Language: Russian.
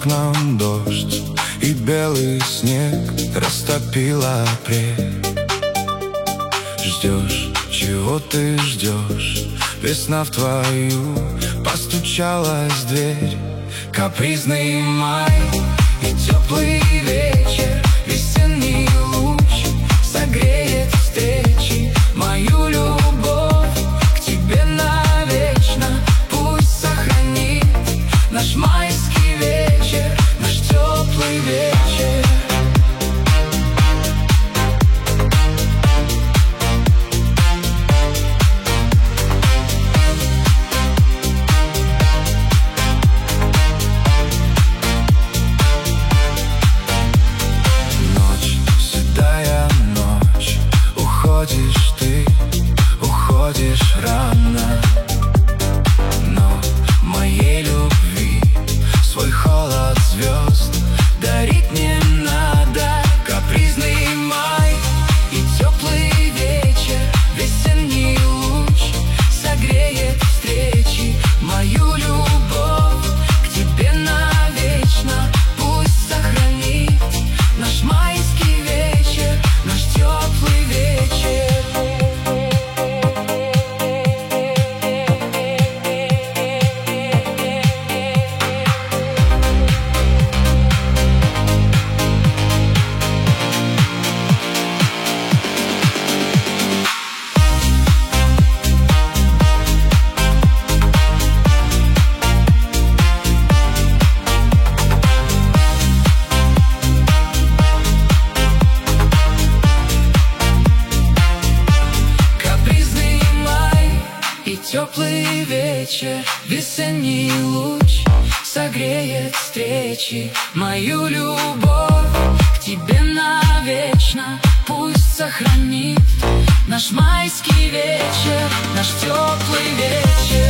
окнам дождь, и белый снег растопил апрель. Ждешь, чего ты ждешь? Весна в твою постучалась в дверь. Капризный май и теплый вечер, весенний луч согреет встречи. Мою любовь к тебе навечно пусть сохранит наш майский вечер, наш теплый вечер. Уходишь ты, уходишь рано, но моей любви свой холод звезд дарить не надо. Капризный май и теплый вечер, весенний луч согреет встречи. Мою любовь к тебе навечно пусть сохранит наш майский вечер, наш теплый вечер. Теплый вечер, весенний луч согреет встречи. Мою любовь к тебе навечно пусть сохранит наш майский вечер, наш теплый вечер.